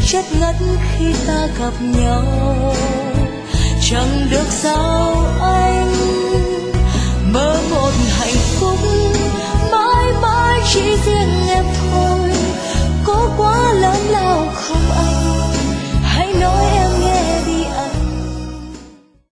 chất ngất khi ta gặp nhau. Chẳng được sao ấy